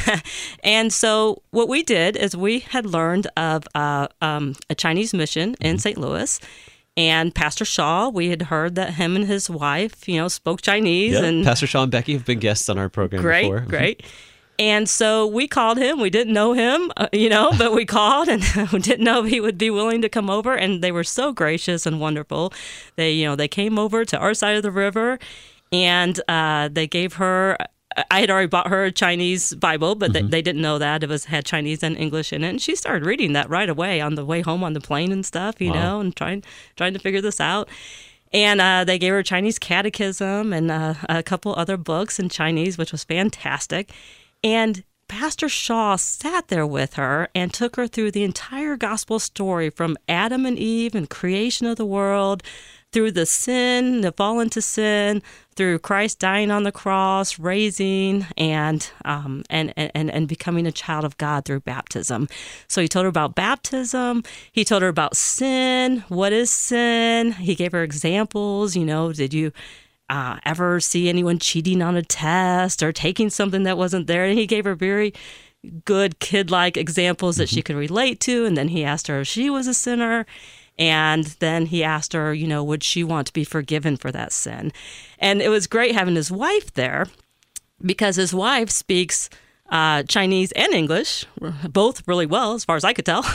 And so what we did is we had learned of uh, um, a Chinese mission in mm-hmm. Saint Louis. And Pastor Shaw, we had heard that him and his wife, you know, spoke Chinese. Yep. And Pastor Shaw and Becky have been guests on our program great, before. Great, great. And so we called him. We didn't know him, uh, you know, but we called and we didn't know if he would be willing to come over. And they were so gracious and wonderful. They, you know, they came over to our side of the river and uh, they gave her, I had already bought her a Chinese Bible, but mm-hmm. they, they didn't know that. It was had Chinese and English in it. And she started reading that right away on the way home on the plane and stuff, you wow. know, and trying trying to figure this out. And uh, they gave her Chinese catechism and uh, a couple other books in Chinese, which was fantastic. And Pastor Shaw sat there with her and took her through the entire gospel story from Adam and Eve and creation of the world through the sin, the fall into sin, through Christ dying on the cross, raising, and um, and, and and becoming a child of God through baptism. So he told her about baptism. He told her about sin. What is sin? He gave her examples. You know, did you uh, ever see anyone cheating on a test or taking something that wasn't there? And he gave her very good kid-like examples that mm-hmm. she could relate to. And then he asked her if she was a sinner. And then he asked her, you know, would she want to be forgiven for that sin? And it was great having his wife there because his wife speaks uh, Chinese and English, both really well, as far as I could tell.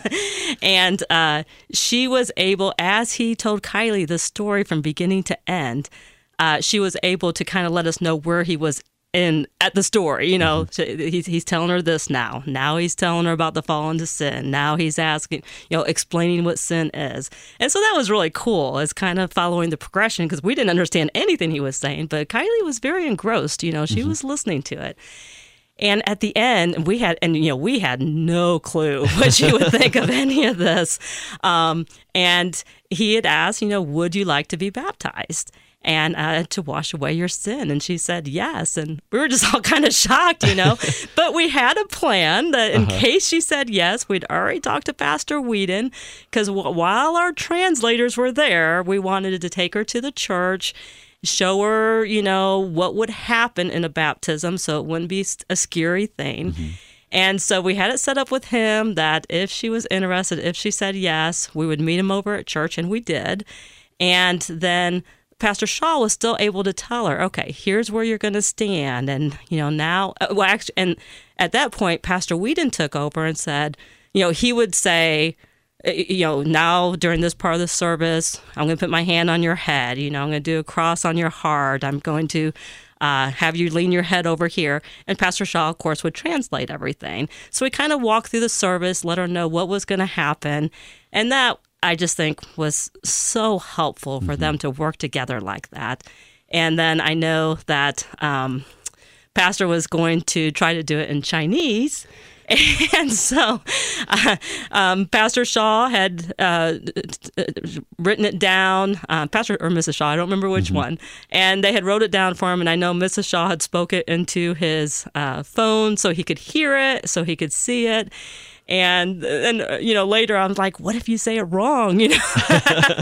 and uh, she was able, as he told Kylie the story from beginning to end, uh, she was able to kind of let us know where he was in at the story. You know, mm-hmm. he's, he's telling her this now. Now he's telling her about the fall into sin. Now he's asking, you know, explaining what sin is. And so that was really cool. It's kind of following the progression because we didn't understand anything he was saying, but Kylie was very engrossed. You know, she mm-hmm. was listening to it. And at the end, we had, and you know, we had no clue what she would think of any of this. Um, and he had asked, you know, would you like to be baptized? And uh, to wash away your sin. And she said yes. And we were just all kind of shocked, you know. But we had a plan that in uh-huh. case she said yes, we'd already talked to Pastor Whedon. Because w- while our translators were there, we wanted to take her to the church, show her, you know, what would happen in a baptism so it wouldn't be a scary thing. Mm-hmm. And so we had it set up with him that if she was interested, if she said yes, we would meet him over at church. And we did. And then Pastor Shaw was still able to tell her, okay, here's where you're going to stand. And, you know, now, well, actually, and at that point, Pastor Whedon took over and said, you know, he would say, you know, now during this part of the service, I'm going to put my hand on your head. You know, I'm going to do a cross on your heart. I'm going to uh, have you lean your head over here. And Pastor Shaw, of course, would translate everything. So we kind of walked through the service, let her know what was going to happen. And that, I just think, was so helpful for mm-hmm. them to work together like that. And then I know that um, Pastor was going to try to do it in Chinese. And so uh, um, Pastor Shaw had uh, written it down, uh, Pastor or Missus Shaw, I don't remember which mm-hmm. one, and they had wrote it down for him, and I know Missus Shaw had spoke it into his uh, phone so he could hear it, so he could see it. And, and you know, later I'm like, what if you say it wrong, you know?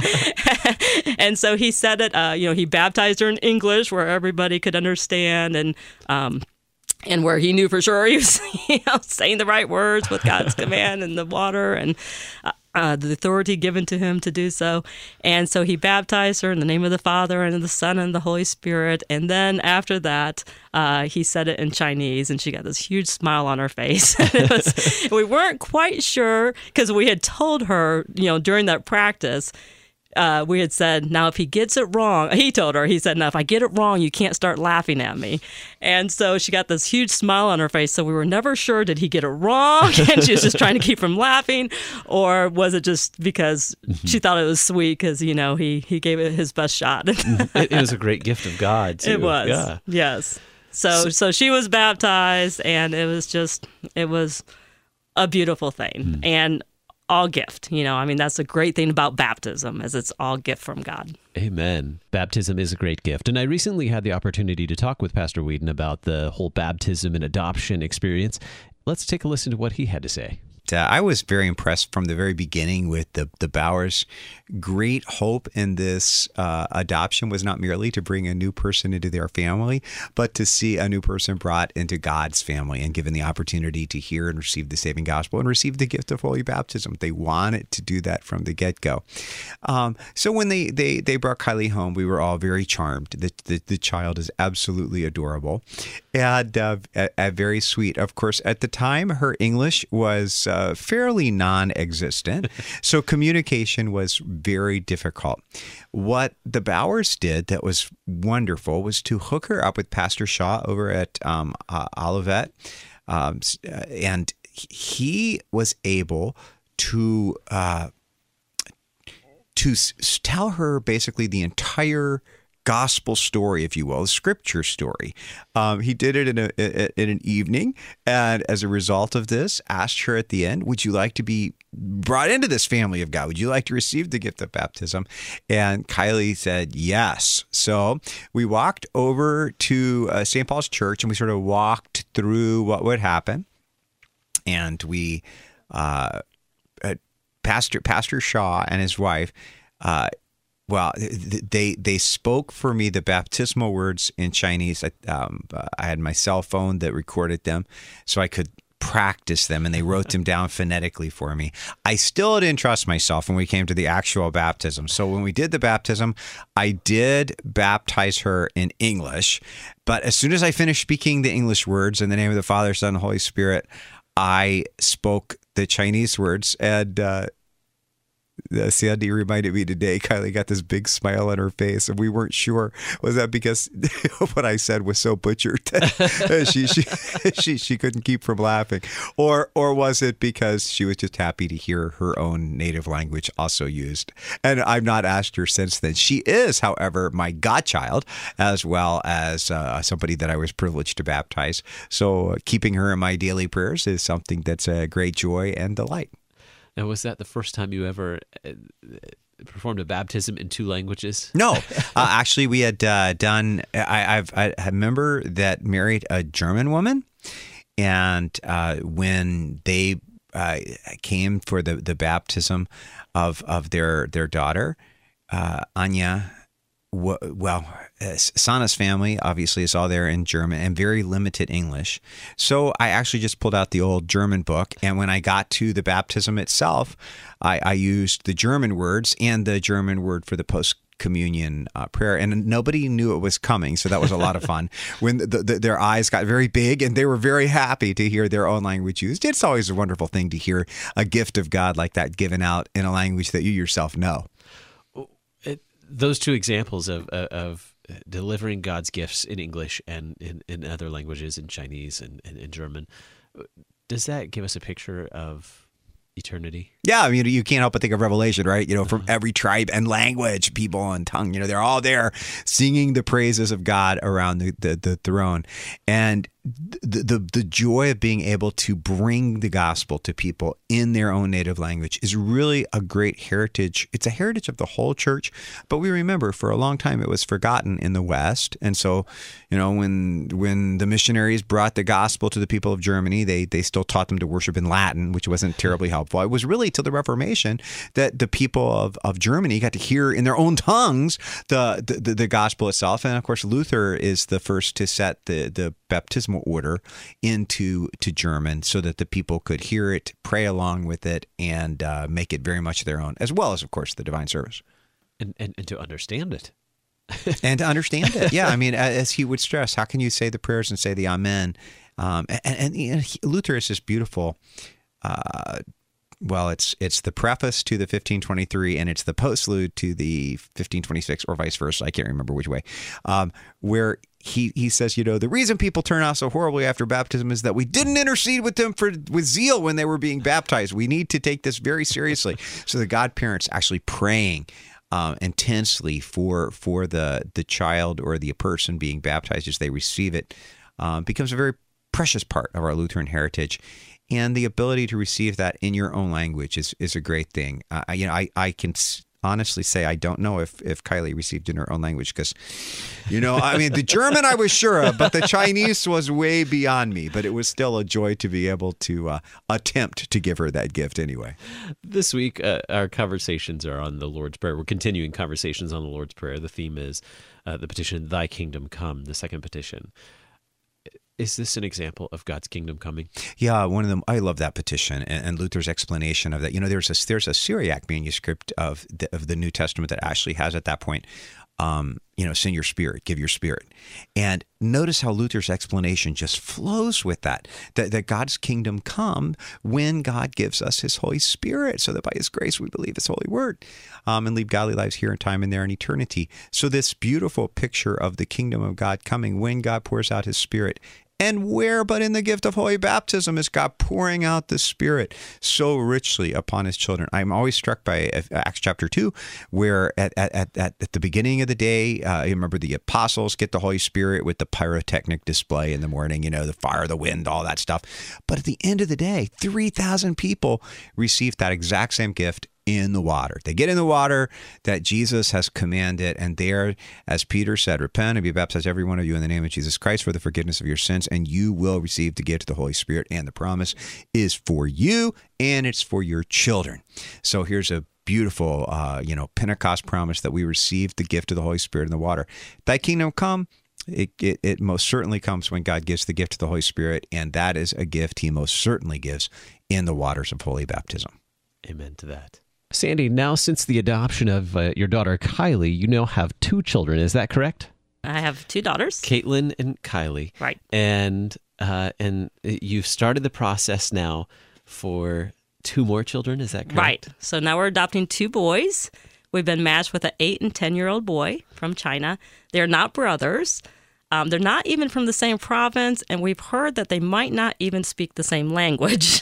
And so he said it, uh, you know, he baptized her in English where everybody could understand, and um, and where he knew for sure he was, you know, saying the right words with God's command and the water and uh, uh, the authority given to him to do so. And so he baptized her in the name of the Father and of the Son and the Holy Spirit. And then after that, uh, he said it in Chinese, and she got this huge smile on her face. It was, we weren't quite sure because we had told her, you know, during that practice, Uh, we had said, now, if he gets it wrong, he told her, he said, now, if I get it wrong, you can't start laughing at me. And so she got this huge smile on her face. So we were never sure, did he get it wrong? And she was just trying to keep from laughing? Or was it just because mm-hmm. she thought it was sweet because, you know, he, he gave it his best shot? it, it was a great gift of God, too. It was. Yeah. Yes. So, so, so she was baptized, and it was just, it was a beautiful thing. Mm. And all gift, you know, I mean, that's the great thing about baptism is it's all gift from God. Amen. Baptism is a great gift. And I recently had the opportunity to talk with Pastor Whedon about the whole baptism and adoption experience. Let's take a listen to what he had to say. Uh, I was very impressed from the very beginning with the, the Bowers. Great hope in this uh, adoption was not merely to bring a new person into their family, but to see a new person brought into God's family and given the opportunity to hear and receive the saving gospel and receive the gift of holy baptism. They wanted to do that from the get-go. Um, so when they, they, they brought Kylie home, we were all very charmed. The, the, the child is absolutely adorable and uh, a, a very sweet. Of course, at the time, her English was uh, fairly non-existent, so communication was very difficult. What the Bowers did that was wonderful was to hook her up with Pastor Shaw over at um, uh, Olivet, um, and he was able to uh, to s- tell her basically the entire gospel story, if you will, a scripture story. Um, he did it in, a, in an evening, and as a result of this, asked her at the end, would you like to be brought into this family of God? Would you like to receive the gift of baptism? And Kylie said yes. So we walked over to uh, Saint Paul's Church, and we sort of walked through what would happen. And we, uh, uh, Pastor Pastor Shaw and his wife, uh, well, they they spoke for me the baptismal words in Chinese. I, um, I had my cell phone that recorded them, so I could practice them, and they wrote them down phonetically for me. I still didn't trust myself when we came to the actual baptism. So when we did the baptism, I did baptize her in English. But as soon as I finished speaking the English words in the name of the Father, Son, and Holy Spirit, I spoke the Chinese words, and uh, Sandy reminded me today, Kylie got this big smile on her face, and we weren't sure, was that because what I said was so butchered that she, she she she couldn't keep from laughing, or or was it because she was just happy to hear her own native language also used? And I've not asked her since then. She is, however, my godchild, as well as uh, somebody that I was privileged to baptize. So uh, keeping her in my daily prayers is something that's a great joy and delight. Now, was that the first time you ever uh, performed a baptism in two languages? No, uh, actually, we had uh, done. I, I've I have a member that married a German woman, and uh, when they uh, came for the, the baptism of of their their daughter, uh, Anya. Well, Sana's family obviously is all there in German and very limited English. So I actually just pulled out the old German book, and when I got to the baptism itself, I, I used the German words and the German word for the post communion uh, prayer, and nobody knew it was coming, so that was a lot of fun. When the, the, their eyes got very big, and they were very happy to hear their own language used. It's always a wonderful thing to hear a gift of God like that given out in a language that you yourself know. It, those two examples of of delivering God's gifts in English and in, in other languages, in Chinese and in German, does that give us a picture of eternity? Yeah, I mean, you can't help but think of Revelation, right? You know, from every tribe and language, people and tongue, you know, they're all there singing the praises of God around the, the, the throne. And the, the the joy of being able to bring the gospel to people in their own native language is really a great heritage. It's a heritage of the whole church, but we remember for a long time it was forgotten in the West. And so, you know, when when the missionaries brought the gospel to the people of Germany, they they still taught them to worship in Latin, which wasn't terribly helpful. It was really till the Reformation that the people of, of Germany got to hear in their own tongues the, the, the gospel itself. And of course, Luther is the first to set the, the baptismal order into to German so that the people could hear it, pray along with it, and uh, make it very much their own, as well as, of course, the divine service. And, and, and to understand it. and to understand it. Yeah, I mean, as he would stress, how can you say the prayers and say the Amen? Um, and and you know, he, Luther is this beautiful... Uh, Well, it's it's the preface to the fifteen twenty-three and it's the postlude to the fifteen twenty-six, or vice versa. I can't remember which way. Um, where he he says, you know, the reason people turn out so horribly after baptism is that we didn't intercede with them for with zeal when they were being baptized. We need to take this very seriously. So the godparents actually praying um, intensely for for the the child or the person being baptized as they receive it um, becomes a very precious part of our Lutheran heritage. And the ability to receive that in your own language is, is a great thing. Uh, you know, I, I can honestly say I don't know if, if Kylie received in her own language because, you know, I mean, the German I was sure of, but the Chinese was way beyond me. But it was still a joy to be able to uh, attempt to give her that gift anyway. This week, uh, our conversations are on the Lord's Prayer. We're continuing conversations on the Lord's Prayer. The theme is uh, the petition, Thy Kingdom Come, the second petition. Is this an example of God's kingdom coming? Yeah, one of them. I love that petition and, and Luther's explanation of that. You know, there's a there's a Syriac manuscript of the, of the New Testament that actually has at that point, um, you know, send your spirit, give your spirit, and notice how Luther's explanation just flows with that. That that God's kingdom come when God gives us His Holy Spirit, so that by His grace we believe His holy word, um, and lead godly lives here in time and there in eternity. So this beautiful picture of the kingdom of God coming when God pours out His Spirit And where but in the gift of holy baptism is God pouring out the Spirit so richly upon his children. I'm always struck by Acts chapter two, where at at, at, at the beginning of the day, uh, you remember the apostles get the Holy Spirit with the pyrotechnic display in the morning, you know, the fire, the wind, all that stuff. But at the end of the day, three thousand people received that exact same gift in the water. They get in the water that Jesus has commanded, and there, as Peter said, repent and be baptized every one of you in the name of Jesus Christ for the forgiveness of your sins, and you will receive the gift of the Holy Spirit. And the promise is for you, and it's for your children. So here's a beautiful, uh, you know, Pentecost promise that we received the gift of the Holy Spirit in the water. Thy kingdom come. It, it, it most certainly comes when God gives the gift of the Holy Spirit, and that is a gift he most certainly gives in the waters of holy baptism. Amen to that. Sandy, now since the adoption of uh, your daughter Kylie, you now have two children. Is that correct? I have two daughters. Caitlin and Kylie. Right. And uh, and you've started the process now for two more children. Is that correct? Right. So now we're adopting two boys. We've been matched with an eight and ten-year-old boy from China. They're not brothers. Um, they're not even from the same province, and we've heard that they might not even speak the same language.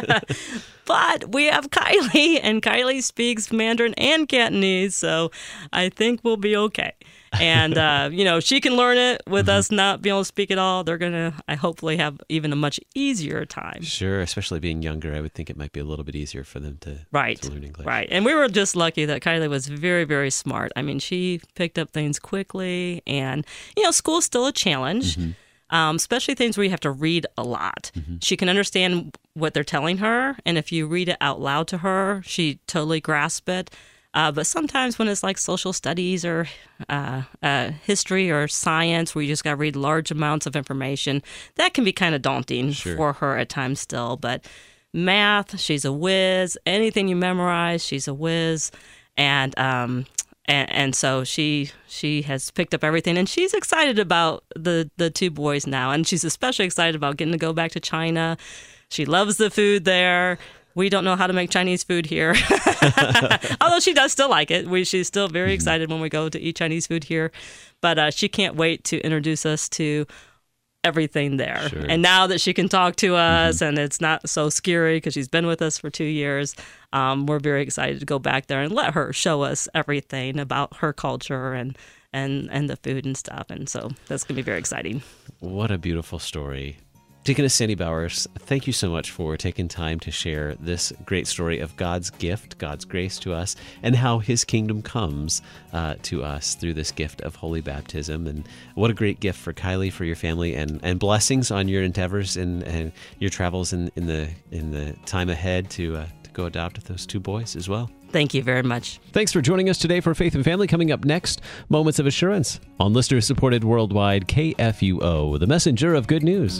But we have Kylie, and Kylie speaks Mandarin and Cantonese, so I think we'll be okay. And, uh, you know, she can learn it with mm-hmm. us not being able to speak at all. They're going to, I hopefully, have even a much easier time. Sure, especially being younger, I would think it might be a little bit easier for them to, right. to learn English. Right, and we were just lucky that Kylie was very, very smart. I mean, she picked up things quickly, and, you know, school's still a challenge. Mm-hmm. Um, especially things where you have to read a lot. Mm-hmm. She can understand what they're telling her, and if you read it out loud to her, she totally grasps it. Uh, but sometimes when it's like social studies or uh, uh, history or science, where you just got to read large amounts of information, that can be kind of daunting sure. for her at times still. But math, she's a whiz. Anything you memorize, she's a whiz. And um, and, and so she she has picked up everything, and she's excited about the, the two boys now. And she's especially excited about getting to go back to China. She loves the food there. We don't know how to make Chinese food here, although she does still like it. We, she's still very excited when we go to eat Chinese food here, but uh, she can't wait to introduce us to everything there. Sure. And now that she can talk to us mm-hmm. and it's not so scary because she's been with us for two years, um, we're very excited to go back there and let her show us everything about her culture and, and, and the food and stuff. And so that's going to be very exciting. What a beautiful story. Deaconess Sandy Bowers, thank you so much for taking time to share this great story of God's gift, God's grace to us, and how his kingdom comes uh, to us through this gift of holy baptism. And what a great gift for Kylie, for your family, and, and blessings on your endeavors and, and your travels in, in the in the time ahead to, uh, to go adopt those two boys as well. Thank you very much. Thanks for joining us today for Faith and Family. Coming up next, Moments of Assurance on listener-supported worldwide K F U O, the messenger of good news.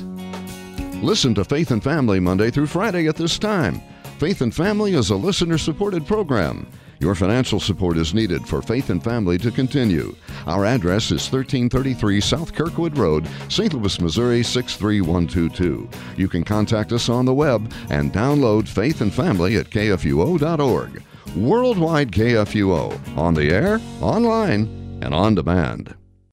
Listen to Faith and Family Monday through Friday at this time. Faith and Family is a listener-supported program. Your financial support is needed for Faith and Family to continue. Our address is thirteen thirty-three South Kirkwood Road, Saint Louis, Missouri six three one two two. You can contact us on the web and download Faith and Family at K F U O dot org. Worldwide K F U O, on the air, online, and on demand.